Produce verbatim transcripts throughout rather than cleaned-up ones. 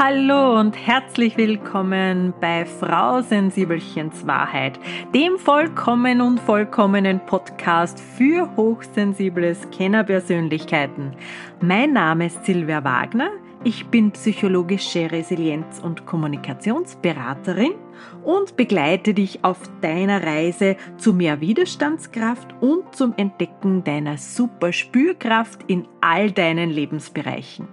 Hallo und herzlich willkommen bei Frau Sensibelchens Wahrheit, dem vollkommen und vollkommenen Podcast für hochsensible Scannerpersönlichkeiten. Mein Name ist Silvia Wagner, ich bin psychologische Resilienz- und Kommunikationsberaterin und begleite dich auf deiner Reise zu mehr Widerstandskraft und zum Entdecken deiner super Spürkraft in all deinen Lebensbereichen.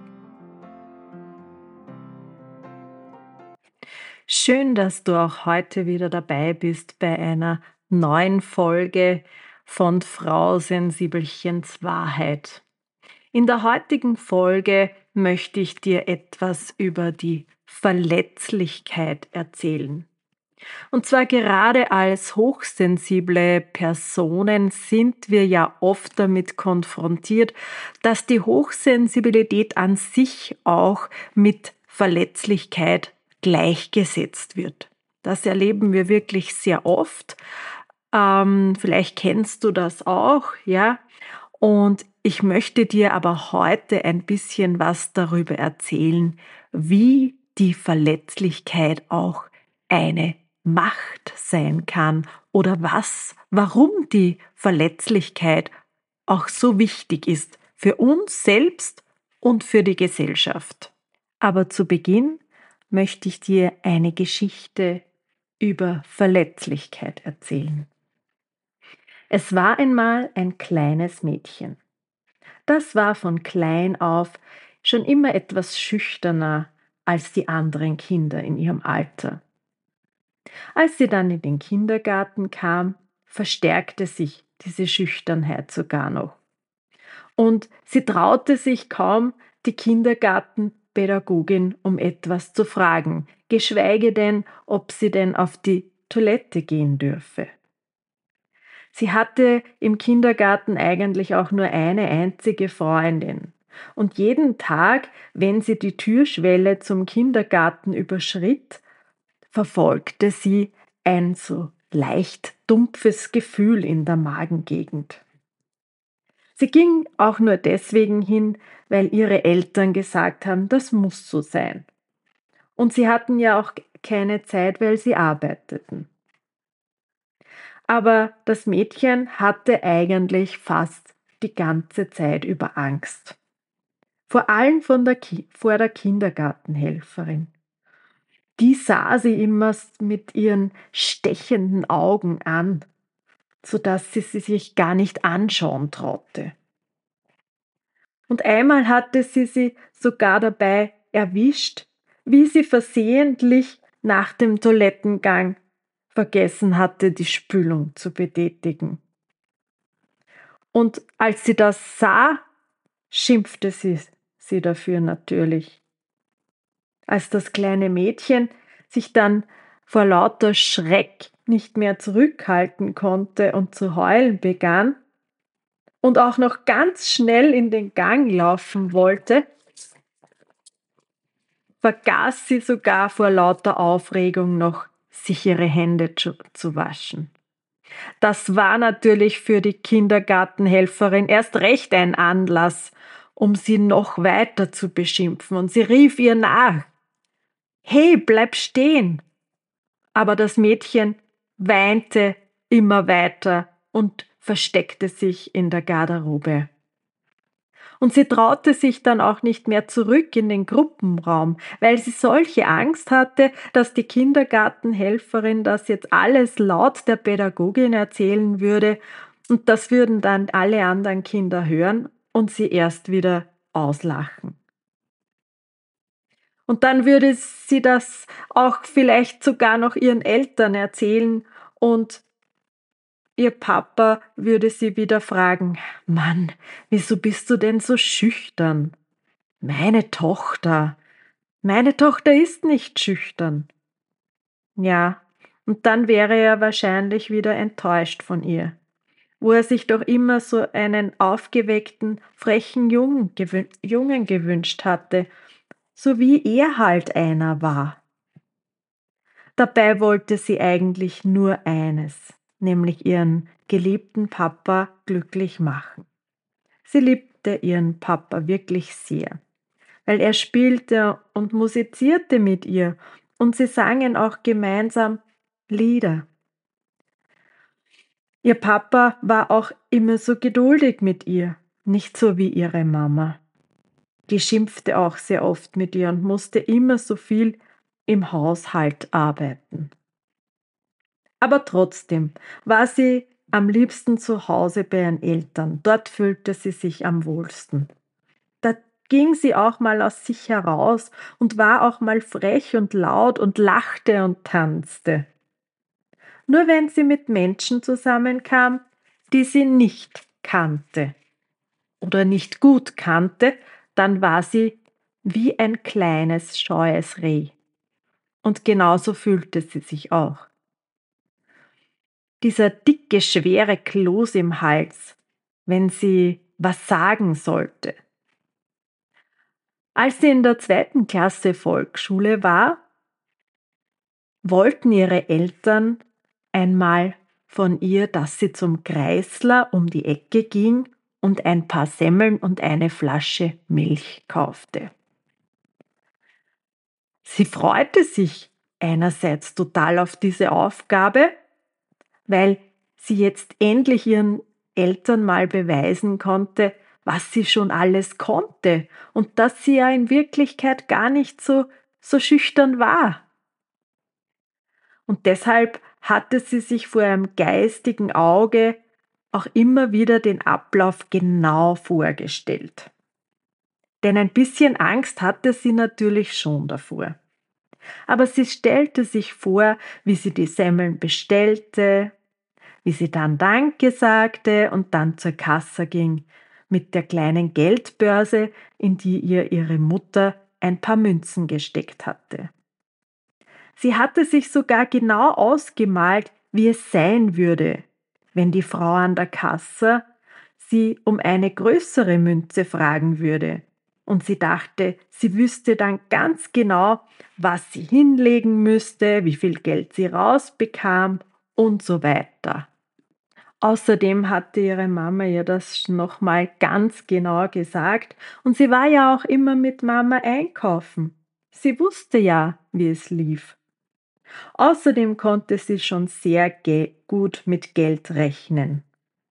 Schön, dass du auch heute wieder dabei bist bei einer neuen Folge von Frau Sensibelchens Wahrheit. In der heutigen Folge möchte ich dir etwas über die Verletzlichkeit erzählen. Und zwar gerade als hochsensible Personen sind wir ja oft damit konfrontiert, dass die Hochsensibilität an sich auch mit Verletzlichkeit gleichgesetzt wird. Das erleben wir wirklich sehr oft. Ähm, vielleicht kennst du das auch, ja. Und ich möchte dir aber heute ein bisschen was darüber erzählen, wie die Verletzlichkeit auch eine Macht sein kann oder was, warum die Verletzlichkeit auch so wichtig ist für uns selbst und für die Gesellschaft. Aber zu Beginn möchte ich dir eine Geschichte über Verletzlichkeit erzählen. Es war einmal ein kleines Mädchen. Das war von klein auf schon immer etwas schüchterner als die anderen Kinder in ihrem Alter. Als sie dann in den Kindergarten kam, verstärkte sich diese Schüchternheit sogar noch. Und sie traute sich kaum, die Kindergartenpädagogin um etwas zu fragen, geschweige denn, ob sie denn auf die Toilette gehen dürfe. Sie hatte im Kindergarten eigentlich auch nur eine einzige Freundin. Und jeden Tag, wenn sie die Türschwelle zum Kindergarten überschritt, verfolgte sie ein so leicht dumpfes Gefühl in der Magengegend. Sie ging auch nur deswegen hin, weil ihre Eltern gesagt haben, das muss so sein. Und sie hatten ja auch keine Zeit, weil sie arbeiteten. Aber das Mädchen hatte eigentlich fast die ganze Zeit über Angst. Vor allem von der Ki- vor der Kindergartenhelferin. Die sah sie immer mit ihren stechenden Augen an, sodass sie sie sich gar nicht anschauen traute. Und einmal hatte sie sie sogar dabei erwischt, wie sie versehentlich nach dem Toilettengang vergessen hatte, die Spülung zu betätigen. Und als sie das sah, schimpfte sie sie dafür natürlich. Als das kleine Mädchen sich dann vor lauter Schreck nicht mehr zurückhalten konnte und zu heulen begann und auch noch ganz schnell in den Gang laufen wollte, vergaß sie sogar vor lauter Aufregung noch, sich ihre Hände zu, zu waschen. Das war natürlich für die Kindergartenhelferin erst recht ein Anlass, um sie noch weiter zu beschimpfen, und sie rief ihr nach: Hey, bleib stehen! Aber das Mädchen weinte immer weiter und versteckte sich in der Garderobe. Und sie traute sich dann auch nicht mehr zurück in den Gruppenraum, weil sie solche Angst hatte, dass die Kindergartenhelferin das jetzt alles laut der Pädagogin erzählen würde, und das würden dann alle anderen Kinder hören und sie erst wieder auslachen. Und dann würde sie das auch vielleicht sogar noch ihren Eltern erzählen und ihr Papa würde sie wieder fragen: Mann, wieso bist du denn so schüchtern? Meine Tochter, meine Tochter ist nicht schüchtern. Ja, und dann wäre er wahrscheinlich wieder enttäuscht von ihr, wo er sich doch immer so einen aufgeweckten, frechen Jungen, gewün- Jungen gewünscht hatte, so wie er halt einer war. Dabei wollte sie eigentlich nur eines, nämlich ihren geliebten Papa glücklich machen. Sie liebte ihren Papa wirklich sehr, weil er spielte und musizierte mit ihr und sie sangen auch gemeinsam Lieder. Ihr Papa war auch immer so geduldig mit ihr, nicht so wie ihre Mama. Die schimpfte auch sehr oft mit ihr und musste immer so viel im Haushalt arbeiten. Aber trotzdem war sie am liebsten zu Hause bei ihren Eltern. Dort fühlte sie sich am wohlsten. Da ging sie auch mal aus sich heraus und war auch mal frech und laut und lachte und tanzte. Nur wenn sie mit Menschen zusammenkam, die sie nicht kannte oder nicht gut kannte, dann war sie wie ein kleines, scheues Reh. Und genauso fühlte sie sich auch. Dieser dicke, schwere Kloß im Hals, wenn sie was sagen sollte. Als sie in der zweiten Klasse Volksschule war, wollten ihre Eltern einmal von ihr, dass sie zum Kreisler um die Ecke ging und ein paar Semmeln und eine Flasche Milch kaufte. Sie freute sich einerseits total auf diese Aufgabe, weil sie jetzt endlich ihren Eltern mal beweisen konnte, was sie schon alles konnte und dass sie ja in Wirklichkeit gar nicht so, so schüchtern war. Und deshalb hatte sie sich vor ihrem geistigen Auge auch immer wieder den Ablauf genau vorgestellt. Denn ein bisschen Angst hatte sie natürlich schon davor. Aber sie stellte sich vor, wie sie die Semmeln bestellte, wie sie dann Danke sagte und dann zur Kasse ging, mit der kleinen Geldbörse, in die ihr ihre Mutter ein paar Münzen gesteckt hatte. Sie hatte sich sogar genau ausgemalt, wie es sein würde, wenn die Frau an der Kasse sie um eine größere Münze fragen würde. Und sie dachte, sie wüsste dann ganz genau, was sie hinlegen müsste, wie viel Geld sie rausbekam und so weiter. Außerdem hatte ihre Mama ihr das nochmal ganz genau gesagt und sie war ja auch immer mit Mama einkaufen. Sie wusste ja, wie es lief. Außerdem konnte sie schon sehr ge- gut mit Geld rechnen.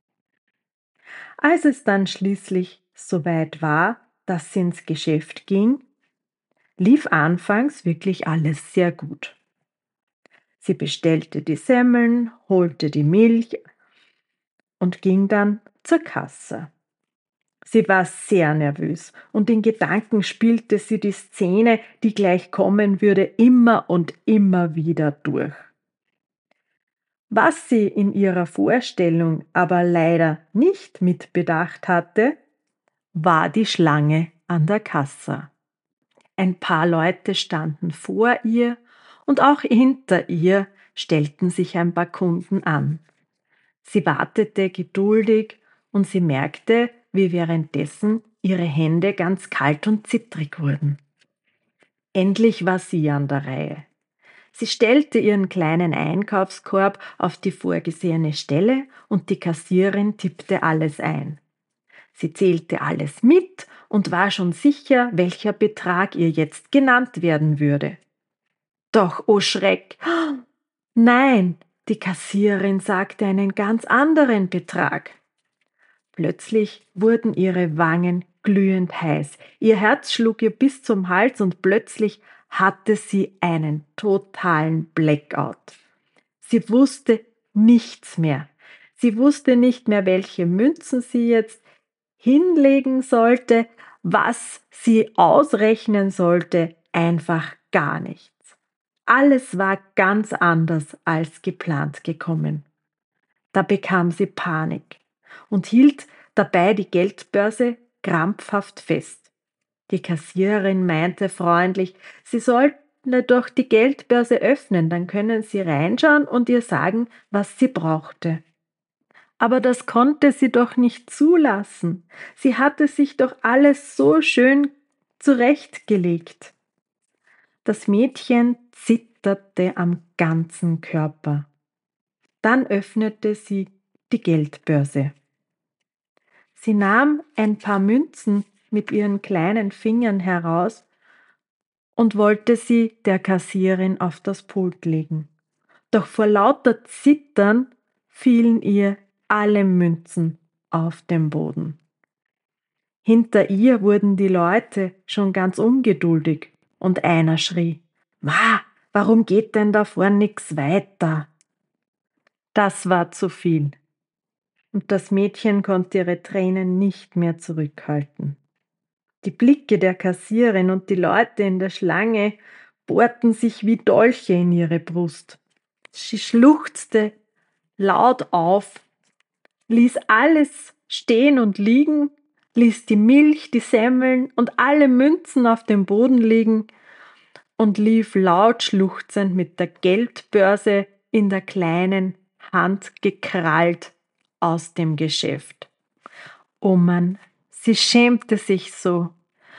Als es dann schließlich soweit war, dass sie ins Geschäft ging, lief anfangs wirklich alles sehr gut. Sie bestellte die Semmeln, holte die Milch und ging dann zur Kasse. Sie war sehr nervös und in Gedanken spielte sie die Szene, die gleich kommen würde, immer und immer wieder durch. Was sie in ihrer Vorstellung aber leider nicht mitbedacht hatte, war die Schlange an der Kasse. Ein paar Leute standen vor ihr und auch hinter ihr stellten sich ein paar Kunden an. Sie wartete geduldig und sie merkte, wie währenddessen ihre Hände ganz kalt und zittrig wurden. Endlich war sie an der Reihe. Sie stellte ihren kleinen Einkaufskorb auf die vorgesehene Stelle und die Kassierin tippte alles ein. Sie zählte alles mit und war schon sicher, welcher Betrag ihr jetzt genannt werden würde. Doch, oh Schreck! Nein, die Kassiererin sagte einen ganz anderen Betrag. Plötzlich wurden ihre Wangen glühend heiß, ihr Herz schlug ihr bis zum Hals und plötzlich hatte sie einen totalen Blackout. Sie wusste nichts mehr. Sie wusste nicht mehr, welche Münzen sie jetzt hinlegen sollte, was sie ausrechnen sollte, einfach gar nichts. Alles war ganz anders als geplant gekommen. Da bekam sie Panik und hielt dabei die Geldbörse krampfhaft fest. Die Kassiererin meinte freundlich, sie sollten doch die Geldbörse öffnen, dann können sie reinschauen und ihr sagen, was sie brauchte. Aber das konnte sie doch nicht zulassen. Sie hatte sich doch alles so schön zurechtgelegt. Das Mädchen zitterte am ganzen Körper. Dann öffnete sie die Geldbörse. Sie nahm ein paar Münzen mit ihren kleinen Fingern heraus und wollte sie der Kassierin auf das Pult legen. Doch vor lauter Zittern fielen ihr alle Münzen auf den Boden. Hinter ihr wurden die Leute schon ganz ungeduldig und einer schrie: „Ma, warum geht denn da vorn nix weiter?“ Das war zu viel und das Mädchen konnte ihre Tränen nicht mehr zurückhalten. Die Blicke der Kassierin und die Leute in der Schlange bohrten sich wie Dolche in ihre Brust. Sie schluchzte laut auf, ließ alles stehen und liegen, ließ die Milch, die Semmeln und alle Münzen auf dem Boden liegen und lief laut schluchzend mit der Geldbörse in der kleinen Hand gekrallt aus dem Geschäft. Oh Mann, sie schämte sich so.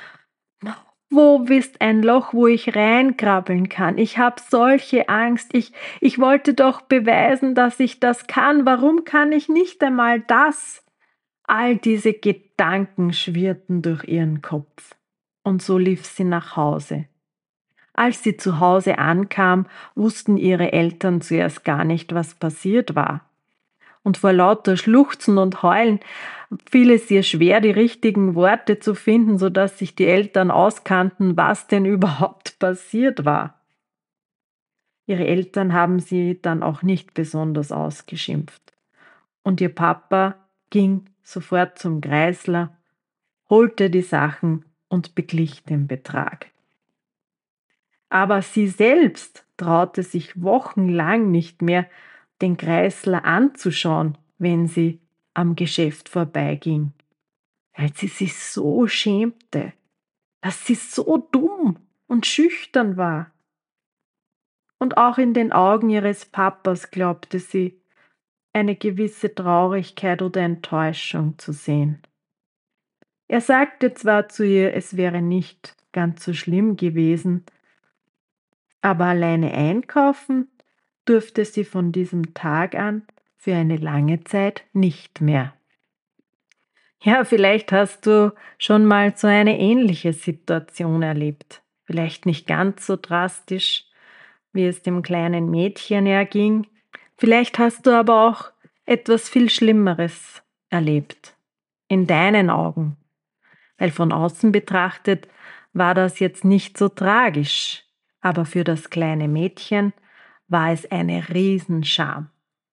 Wo ist ein Loch, wo ich reinkrabbeln kann? Ich habe solche Angst. Ich, ich wollte doch beweisen, dass ich das kann. Warum kann ich nicht einmal das? All diese Gedanken schwirrten durch ihren Kopf. Und so lief sie nach Hause. Als sie zu Hause ankam, wussten ihre Eltern zuerst gar nicht, was passiert war. Und vor lauter Schluchzen und Heulen fiel es ihr schwer, die richtigen Worte zu finden, sodass sich die Eltern auskannten, was denn überhaupt passiert war. Ihre Eltern haben sie dann auch nicht besonders ausgeschimpft. Und ihr Papa ging sofort zum Kreisler, holte die Sachen und beglich den Betrag. Aber sie selbst traute sich wochenlang nicht mehr, den Kreisler anzuschauen, wenn sie am Geschäft vorbeiging, weil sie sich so schämte, dass sie so dumm und schüchtern war. Und auch in den Augen ihres Papas glaubte sie, eine gewisse Traurigkeit oder Enttäuschung zu sehen. Er sagte zwar zu ihr, es wäre nicht ganz so schlimm gewesen, aber alleine einkaufen durfte sie von diesem Tag an für eine lange Zeit nicht mehr. Ja, vielleicht hast du schon mal so eine ähnliche Situation erlebt. Vielleicht nicht ganz so drastisch, wie es dem kleinen Mädchen erging. Vielleicht hast du aber auch etwas viel Schlimmeres erlebt. In deinen Augen. Weil von außen betrachtet war das jetzt nicht so tragisch. Aber für das kleine Mädchen war es eine Riesenscham.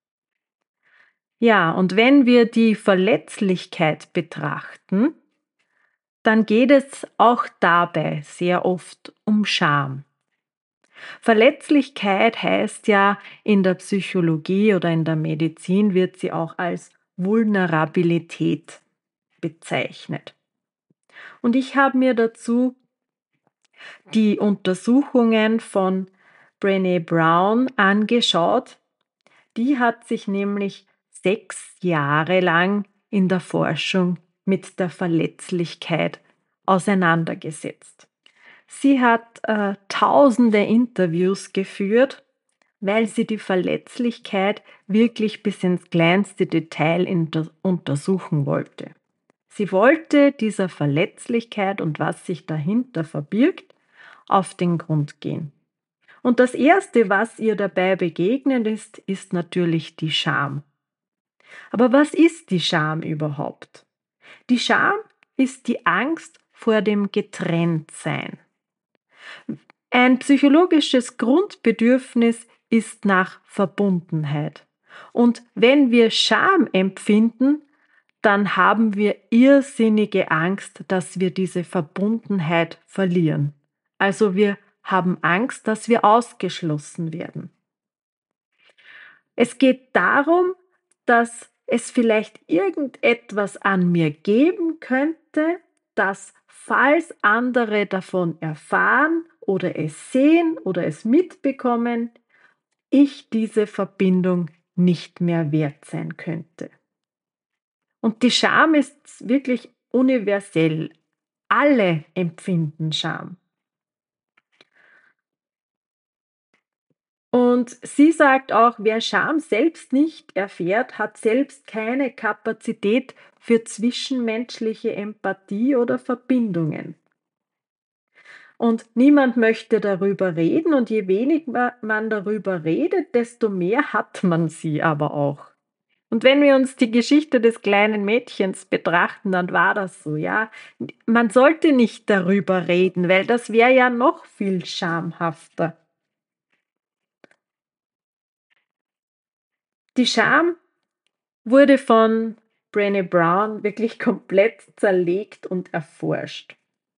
Ja, und wenn wir die Verletzlichkeit betrachten, dann geht es auch dabei sehr oft um Scham. Verletzlichkeit heißt ja in der Psychologie oder in der Medizin wird sie auch als Vulnerabilität bezeichnet. Und ich habe mir dazu die Untersuchungen von Brené Brown angeschaut. Die hat sich nämlich sechs Jahre lang in der Forschung mit der Verletzlichkeit auseinandergesetzt. Sie hat äh, tausende Interviews geführt, weil sie die Verletzlichkeit wirklich bis ins kleinste Detail inter- untersuchen wollte. Sie wollte dieser Verletzlichkeit und was sich dahinter verbirgt, auf den Grund gehen. Und das Erste, was ihr dabei begegnet ist, ist natürlich die Scham. Aber was ist die Scham überhaupt? Die Scham ist die Angst vor dem Getrenntsein. Ein psychologisches Grundbedürfnis ist nach Verbundenheit. Und wenn wir Scham empfinden, dann haben wir irrsinnige Angst, dass wir diese Verbundenheit verlieren. Also wir haben Angst, dass wir ausgeschlossen werden. Es geht darum, dass es vielleicht irgendetwas an mir geben könnte, das, falls andere davon erfahren oder es sehen oder es mitbekommen, ich diese Verbindung nicht mehr wert sein könnte. Und die Scham ist wirklich universell. Alle empfinden Scham. Und sie sagt auch, wer Scham selbst nicht erfährt, hat selbst keine Kapazität für zwischenmenschliche Empathie oder Verbindungen. Und niemand möchte darüber reden und je weniger man darüber redet, desto mehr hat man sie aber auch. Und wenn wir uns die Geschichte des kleinen Mädchens betrachten, dann war das so, ja. Man sollte nicht darüber reden, weil das wäre ja noch viel schamhafter. Die Scham wurde von Brené Brown wirklich komplett zerlegt und erforscht.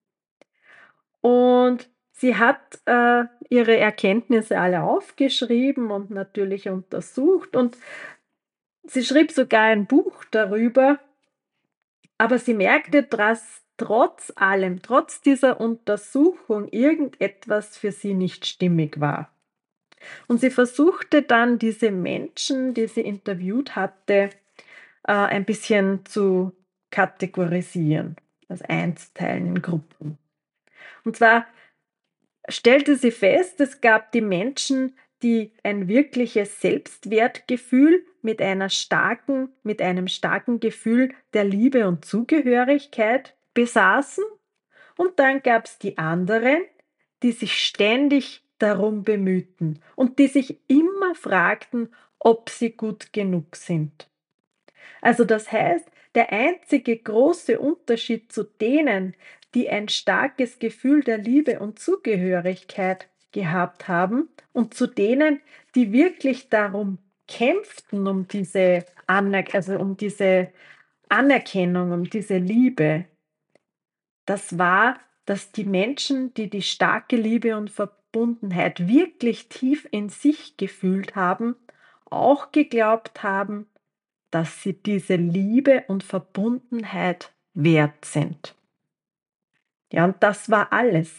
Und sie hat äh, ihre Erkenntnisse alle aufgeschrieben und natürlich untersucht und sie schrieb sogar ein Buch darüber, aber sie merkte, dass trotz allem, trotz dieser Untersuchung irgendetwas für sie nicht stimmig war. Und sie versuchte dann, diese Menschen, die sie interviewt hatte, äh, ein bisschen zu kategorisieren, also einzuteilen in Gruppen. Und zwar stellte sie fest, es gab die Menschen, die ein wirkliches Selbstwertgefühl mit einer starken, mit einem starken Gefühl der Liebe und Zugehörigkeit besaßen. Und dann gab es die anderen, die sich ständig darum bemühten und die sich immer fragten, ob sie gut genug sind. Also das heißt, der einzige große Unterschied zu denen, die ein starkes Gefühl der Liebe und Zugehörigkeit gehabt haben und zu denen, die wirklich darum kämpften, um diese, Aner also um diese Anerkennung, um diese Liebe, das war, dass die Menschen, die die starke Liebe und Verbundenheit wirklich tief in sich gefühlt haben, auch geglaubt haben, dass sie diese Liebe und Verbundenheit wert sind. Ja, und das war alles.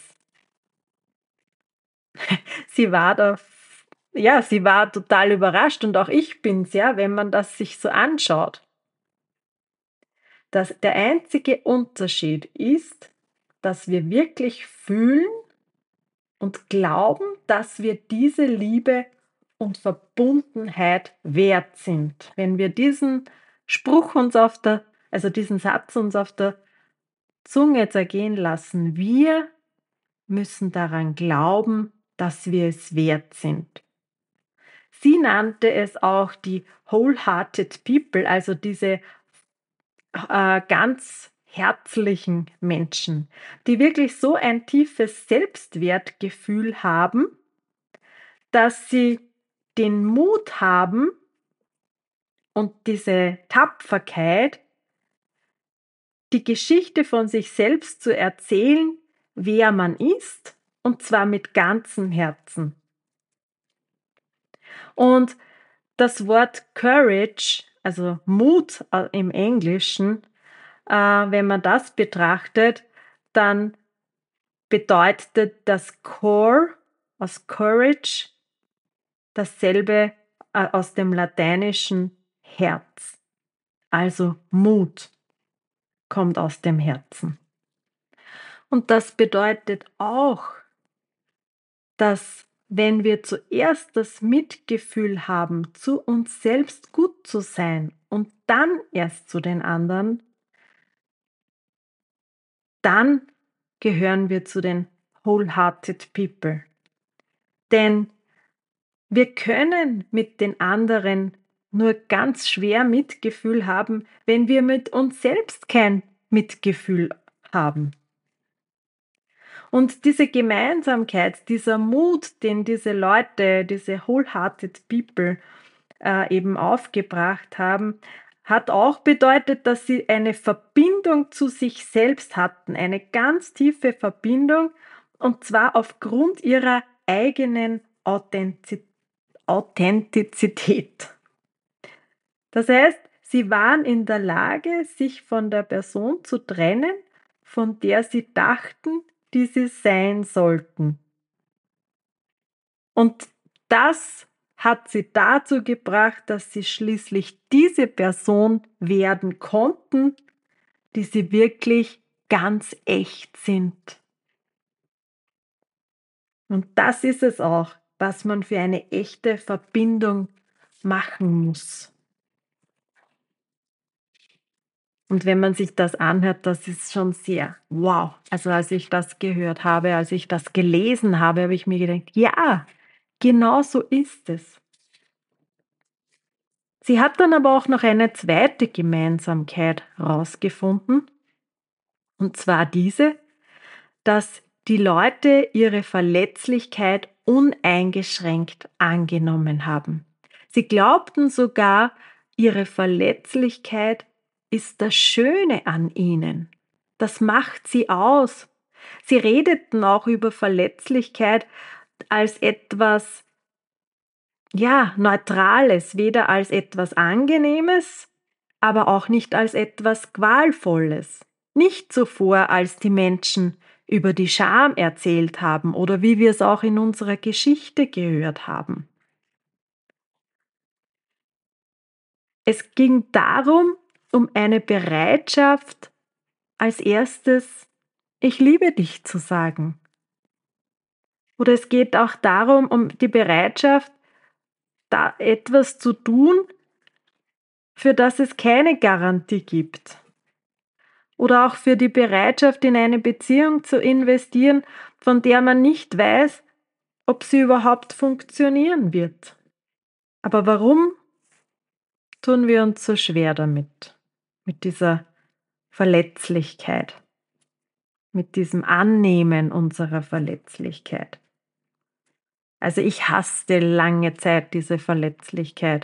Sie war da, ja, sie war total überrascht und auch ich bin's, ja, wenn man das sich so anschaut. Dass der einzige Unterschied ist, dass wir wirklich fühlen und glauben, dass wir diese Liebe und Verbundenheit wert sind. Wenn wir diesen Spruch uns auf der, also diesen Satz uns auf der Zunge zergehen lassen, wir müssen daran glauben, dass wir es wert sind. Sie nannte es auch die Wholehearted People, also diese äh, ganz herzlichen Menschen, die wirklich so ein tiefes Selbstwertgefühl haben, dass sie den Mut haben und diese Tapferkeit, die Geschichte von sich selbst zu erzählen, wer man ist, und zwar mit ganzem Herzen. Und das Wort Courage, also Mut äh, im Englischen, äh, wenn man das betrachtet, dann bedeutet das Core aus Courage dasselbe äh, aus dem lateinischen Herz. Also Mut kommt aus dem Herzen. Und das bedeutet auch, dass wenn wir zuerst das Mitgefühl haben, zu uns selbst gut zu sein und dann erst zu den anderen, dann gehören wir zu den Wholehearted People. Denn wir können mit den anderen nur ganz schwer Mitgefühl haben, wenn wir mit uns selbst kein Mitgefühl haben. Und diese Gemeinsamkeit, dieser Mut, den diese Leute, diese Wholehearted People äh, eben aufgebracht haben, hat auch bedeutet, dass sie eine Verbindung zu sich selbst hatten, eine ganz tiefe Verbindung, und zwar aufgrund ihrer eigenen Authentiz- Authentizität. Das heißt, sie waren in der Lage, sich von der Person zu trennen, von der sie dachten, die sie sein sollten. Und das hat sie dazu gebracht, dass sie schließlich diese Person werden konnten, die sie wirklich ganz echt sind. Und das ist es auch. was man für eine echte Verbindung machen muss. Und wenn man sich das anhört, das ist schon sehr wow. Also als ich das gehört habe, als ich das gelesen habe, habe ich mir gedacht, ja, genau so ist es. Sie hat dann aber auch noch eine zweite Gemeinsamkeit herausgefunden, und zwar diese, dass die Leute ihre Verletzlichkeit uneingeschränkt angenommen haben. Sie glaubten sogar, ihre Verletzlichkeit ist das Schöne an ihnen. Das macht sie aus. Sie redeten auch über Verletzlichkeit als etwas, ja, Neutrales, weder als etwas Angenehmes, aber auch nicht als etwas Qualvolles. Nicht so vor, als die Menschen über die Scham erzählt haben oder wie wir es auch in unserer Geschichte gehört haben. Es ging darum, um eine Bereitschaft, als erstes „Ich liebe dich" zu sagen. Oder es geht auch darum, um die Bereitschaft, da etwas zu tun, für das es keine Garantie gibt. Oder auch für die Bereitschaft, in eine Beziehung zu investieren, von der man nicht weiß, ob sie überhaupt funktionieren wird. Aber warum tun wir uns so schwer damit? Mit dieser Verletzlichkeit, mit diesem Annehmen unserer Verletzlichkeit. Also ich hasste lange Zeit diese Verletzlichkeit.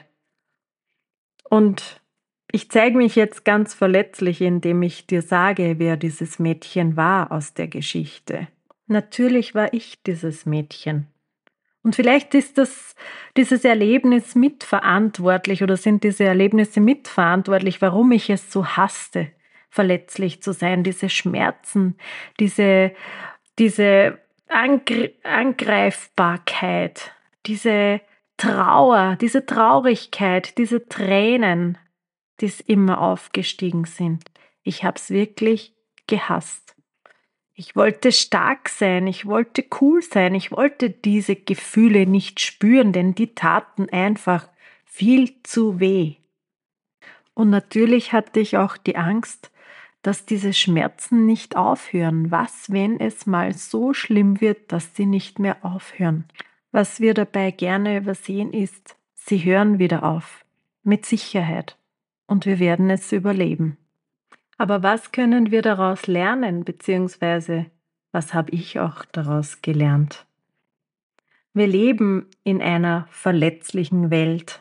Und ich zeige mich jetzt ganz verletzlich, indem ich dir sage, wer dieses Mädchen war aus der Geschichte. Natürlich war ich dieses Mädchen. Und vielleicht ist das, dieses Erlebnis mitverantwortlich oder sind diese Erlebnisse mitverantwortlich, warum ich es so hasste, verletzlich zu sein, diese Schmerzen, diese, diese Angr- Angreifbarkeit, diese Trauer, diese Traurigkeit, diese Tränen, die es immer aufgestiegen sind. Ich habe es wirklich gehasst. Ich wollte stark sein, ich wollte cool sein, ich wollte diese Gefühle nicht spüren, denn die taten einfach viel zu weh. Und natürlich hatte ich auch die Angst, dass diese Schmerzen nicht aufhören. Was, wenn es mal so schlimm wird, dass sie nicht mehr aufhören? Was wir dabei gerne übersehen ist, sie hören wieder auf. Mit Sicherheit. Und wir werden es überleben. Aber was können wir daraus lernen, beziehungsweise was habe ich auch daraus gelernt? Wir leben in einer verletzlichen Welt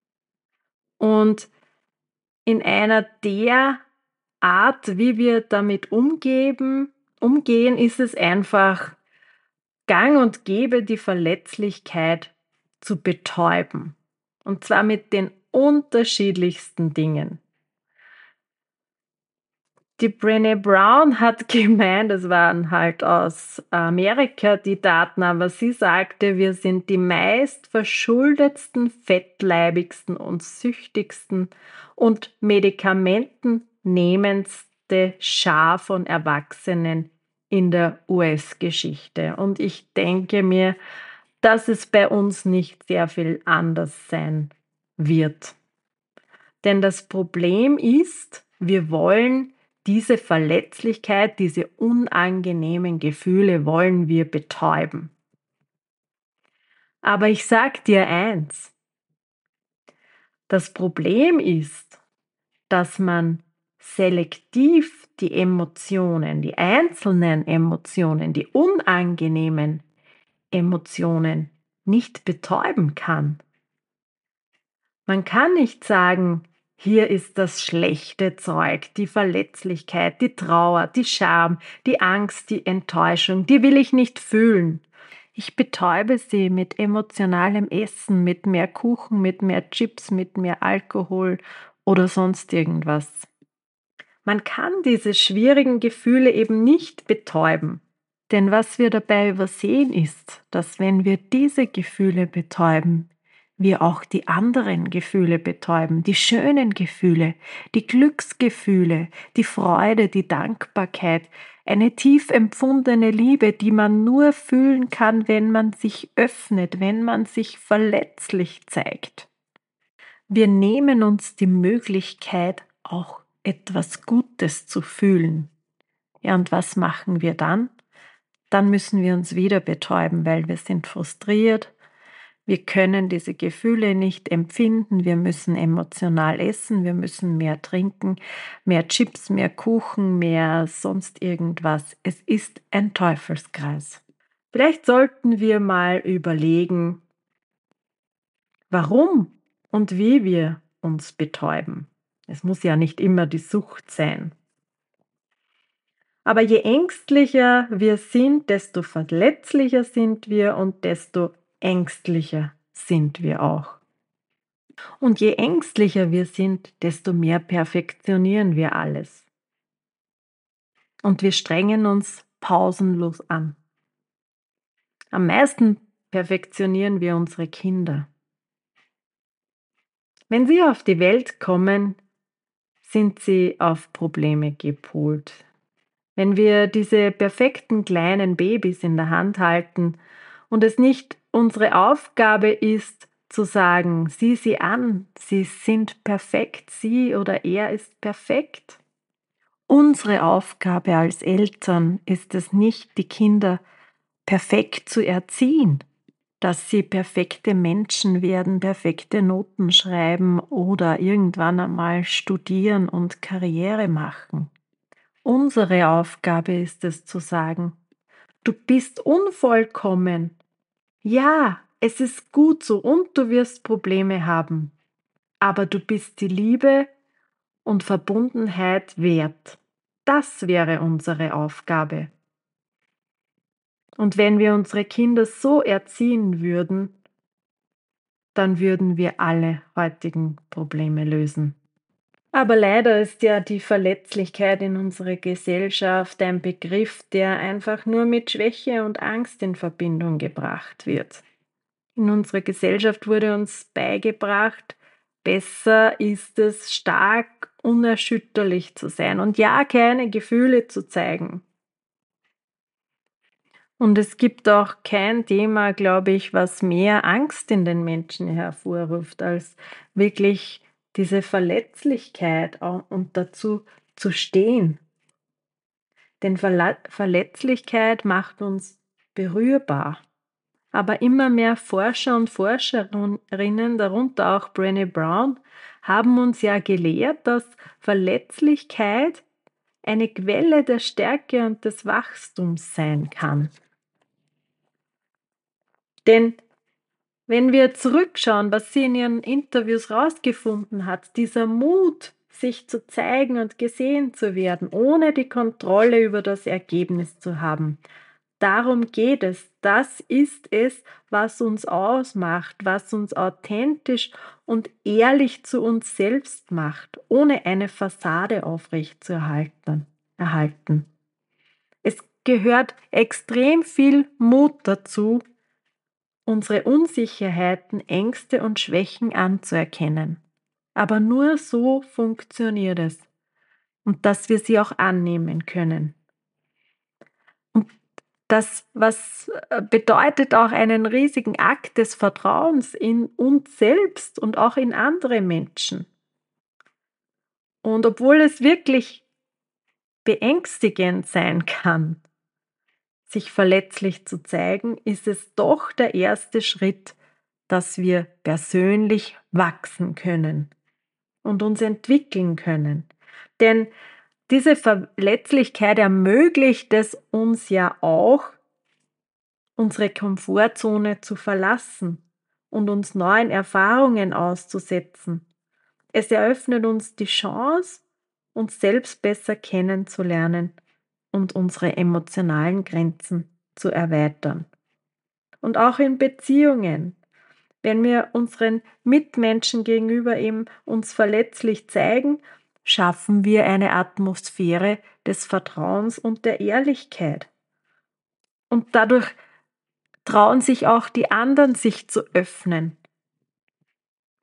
und in einer der Art, wie wir damit umgeben, umgehen, ist es einfach gang und gäbe, die Verletzlichkeit zu betäuben. Und zwar mit den unterschiedlichsten Dingen. Die Brené Brown hat gemeint, das waren halt aus Amerika die Daten, aber sie sagte, wir sind die meist verschuldetsten, fettleibigsten und süchtigsten und medikamentennehmendste Schar von Erwachsenen in der U S-Geschichte. Und ich denke mir, dass es bei uns nicht sehr viel anders sein wird. Denn das Problem ist, wir wollen diese Verletzlichkeit, diese unangenehmen Gefühle wollen wir betäuben. Aber ich sag dir eins, das Problem ist, dass man selektiv die Emotionen, die einzelnen Emotionen, die unangenehmen Emotionen nicht betäuben kann. Man kann nicht sagen, hier ist das schlechte Zeug, die Verletzlichkeit, die Trauer, die Scham, die Angst, die Enttäuschung, die will ich nicht fühlen. Ich betäube sie mit emotionalem Essen, mit mehr Kuchen, mit mehr Chips, mit mehr Alkohol oder sonst irgendwas. Man kann diese schwierigen Gefühle eben nicht betäuben. Denn was wir dabei übersehen ist, dass wenn wir diese Gefühle betäuben, wir auch die anderen Gefühle betäuben, die schönen Gefühle, die Glücksgefühle, die Freude, die Dankbarkeit, eine tief empfundene Liebe, die man nur fühlen kann, wenn man sich öffnet, wenn man sich verletzlich zeigt. Wir nehmen uns die Möglichkeit, auch etwas Gutes zu fühlen. Ja, und was machen wir dann? Dann müssen wir uns wieder betäuben, weil wir sind frustriert. Wir können diese Gefühle nicht empfinden. Wir müssen emotional essen. Wir müssen mehr trinken, mehr Chips, mehr Kuchen, mehr sonst irgendwas. Es ist ein Teufelskreis. Vielleicht sollten wir mal überlegen, warum und wie wir uns betäuben. Es muss ja nicht immer die Sucht sein. Aber je ängstlicher wir sind, desto verletzlicher sind wir und desto ängstlicher sind wir auch. Und je ängstlicher wir sind, desto mehr perfektionieren wir alles. Und wir strengen uns pausenlos an. Am meisten perfektionieren wir unsere Kinder. Wenn sie auf die Welt kommen, sind sie auf Probleme gepolt. Wenn wir diese perfekten kleinen Babys in der Hand halten und es nicht unsere Aufgabe ist, zu sagen, sieh sie an, sie sind perfekt, sie oder er ist perfekt. Unsere Aufgabe als Eltern ist es nicht, die Kinder perfekt zu erziehen, dass sie perfekte Menschen werden, perfekte Noten schreiben oder irgendwann einmal studieren und Karriere machen. Unsere Aufgabe ist es zu sagen, du bist unvollkommen. Ja, es ist gut so und du wirst Probleme haben. Aber du bist die Liebe und Verbundenheit wert. Das wäre unsere Aufgabe. Und wenn wir unsere Kinder so erziehen würden, dann würden wir alle heutigen Probleme lösen. Aber leider ist ja die Verletzlichkeit in unserer Gesellschaft ein Begriff, der einfach nur mit Schwäche und Angst in Verbindung gebracht wird. In unserer Gesellschaft wurde uns beigebracht, besser ist es, stark, unerschütterlich zu sein und ja, keine Gefühle zu zeigen. Und es gibt auch kein Thema, glaube ich, was mehr Angst in den Menschen hervorruft, als wirklich diese Verletzlichkeit und dazu zu stehen. Denn Verla- Verletzlichkeit macht uns berührbar. Aber immer mehr Forscher und Forscherinnen, darunter auch Brené Brown, haben uns ja gelehrt, dass Verletzlichkeit eine Quelle der Stärke und des Wachstums sein kann. Denn wenn wir zurückschauen, was sie in ihren Interviews rausgefunden hat, dieser Mut, sich zu zeigen und gesehen zu werden, ohne die Kontrolle über das Ergebnis zu haben. Darum geht es. Das ist es, was uns ausmacht, was uns authentisch und ehrlich zu uns selbst macht, ohne eine Fassade aufrechtzuerhalten. Erhalten. Es gehört extrem viel Mut dazu, unsere Unsicherheiten, Ängste und Schwächen anzuerkennen. Aber nur so funktioniert es und dass wir sie auch annehmen können. Und das was äh, bedeutet auch einen riesigen Akt des Vertrauens in uns selbst und auch in andere Menschen. Und obwohl es wirklich beängstigend sein kann, sich verletzlich zu zeigen, ist es doch der erste Schritt, dass wir persönlich wachsen können und uns entwickeln können. Denn diese Verletzlichkeit ermöglicht es uns ja auch, unsere Komfortzone zu verlassen und uns neuen Erfahrungen auszusetzen. Es eröffnet uns die Chance, uns selbst besser kennenzulernen und unsere emotionalen Grenzen zu erweitern. Und auch in Beziehungen, wenn wir unseren Mitmenschen gegenüber eben uns verletzlich zeigen, schaffen wir eine Atmosphäre des Vertrauens und der Ehrlichkeit. Und dadurch trauen sich auch die anderen, sich zu öffnen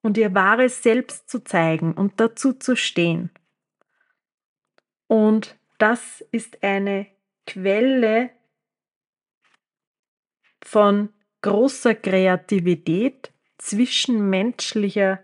und ihr wahres Selbst zu zeigen und dazu zu stehen. Und das ist eine Quelle von großer Kreativität, zwischenmenschlicher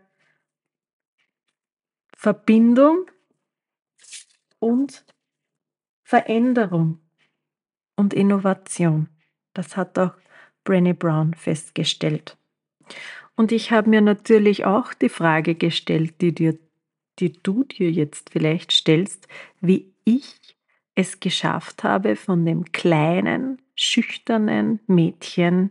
Verbindung und Veränderung und Innovation. Das hat auch Brené Brown festgestellt. Und ich habe mir natürlich auch die Frage gestellt, die, dir, die du dir jetzt vielleicht stellst, wie ich es geschafft habe, von dem kleinen, schüchternen Mädchen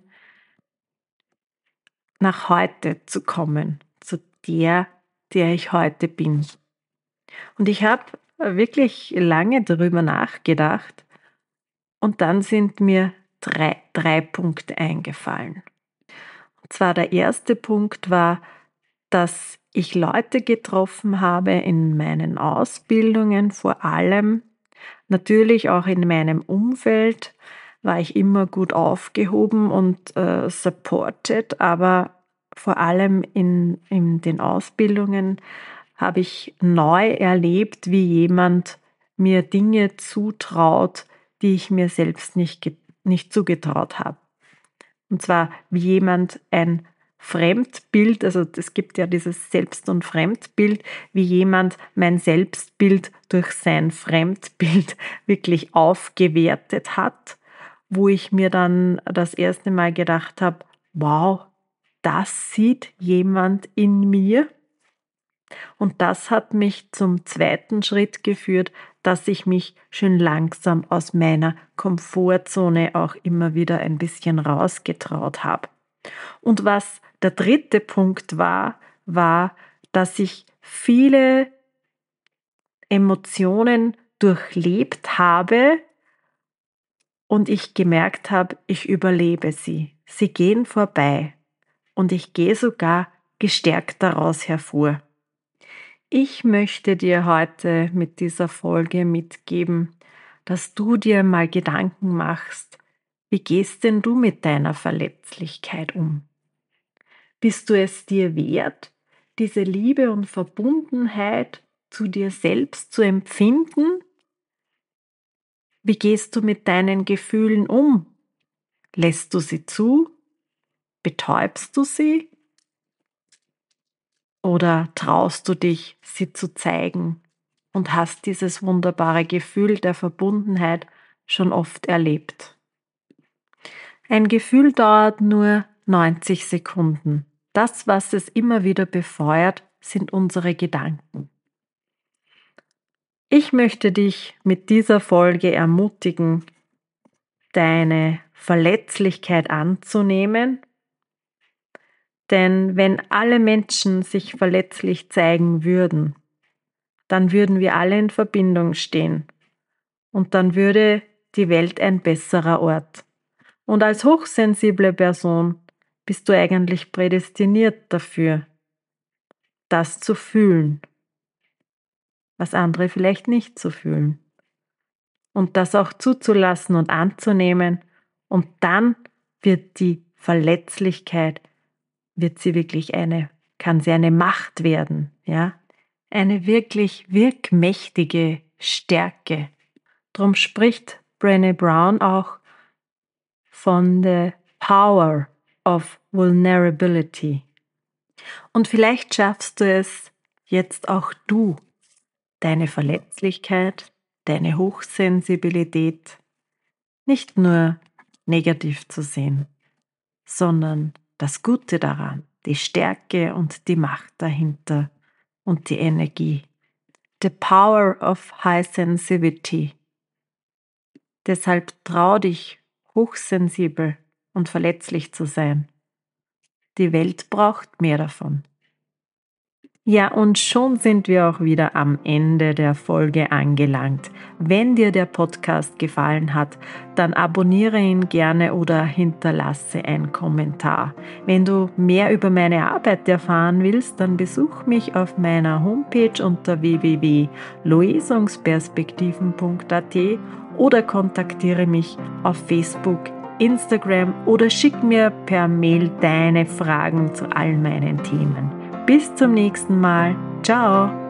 nach heute zu kommen, zu der, der ich heute bin. Und ich habe wirklich lange darüber nachgedacht und dann sind mir drei, drei Punkte eingefallen. Und zwar der erste Punkt war, dass ich Leute getroffen habe in meinen Ausbildungen, vor allem natürlich auch in meinem Umfeld, war ich immer gut aufgehoben und äh, supported, aber vor allem in, in den Ausbildungen habe ich neu erlebt, wie jemand mir Dinge zutraut, die ich mir selbst nicht, nicht zugetraut habe. Und zwar wie jemand ein Fremdbild, also es gibt ja dieses Selbst- und Fremdbild, wie jemand mein Selbstbild durch sein Fremdbild wirklich aufgewertet hat, wo ich mir dann das erste Mal gedacht habe, wow, das sieht jemand in mir. Und das hat mich zum zweiten Schritt geführt, dass ich mich schön langsam aus meiner Komfortzone auch immer wieder ein bisschen rausgetraut habe. Und was der dritte Punkt war, war, dass ich viele Emotionen durchlebt habe und ich gemerkt habe, ich überlebe sie. Sie gehen vorbei und ich gehe sogar gestärkt daraus hervor. Ich möchte dir heute mit dieser Folge mitgeben, dass du dir mal Gedanken machst, wie gehst denn du mit deiner Verletzlichkeit um? Bist du es dir wert, diese Liebe und Verbundenheit zu dir selbst zu empfinden? Wie gehst du mit deinen Gefühlen um? Lässt du sie zu? Betäubst du sie? Oder traust du dich, sie zu zeigen und hast dieses wunderbare Gefühl der Verbundenheit schon oft erlebt? Ein Gefühl dauert nur neunzig Sekunden. Das, was es immer wieder befeuert, sind unsere Gedanken. Ich möchte dich mit dieser Folge ermutigen, deine Verletzlichkeit anzunehmen, denn wenn alle Menschen sich verletzlich zeigen würden, dann würden wir alle in Verbindung stehen und dann würde die Welt ein besserer Ort. Und als hochsensible Person bist du eigentlich prädestiniert dafür, das zu fühlen, was andere vielleicht nicht so fühlen. Und das auch zuzulassen und anzunehmen. Und dann wird die Verletzlichkeit, wird sie wirklich eine, kann sie eine Macht werden, ja? Eine wirklich wirkmächtige Stärke. Drum spricht Brené Brown auch von the power of vulnerability. Und vielleicht schaffst du es jetzt auch du, deine Verletzlichkeit, deine Hochsensibilität nicht nur negativ zu sehen, sondern das Gute daran, die Stärke und die Macht dahinter und die Energie. The power of high sensitivity. Deshalb trau dich, hochsensibel und verletzlich zu sein. Die Welt braucht mehr davon. Ja, und schon sind wir auch wieder am Ende der Folge angelangt. Wenn dir der Podcast gefallen hat, dann abonniere ihn gerne oder hinterlasse einen Kommentar. Wenn du mehr über meine Arbeit erfahren willst, dann besuch mich auf meiner Homepage unter w w w punkt loisungsperspektiven punkt a t oder kontaktiere mich auf Facebook, Instagram oder schick mir per Mail deine Fragen zu all meinen Themen. Bis zum nächsten Mal. Ciao.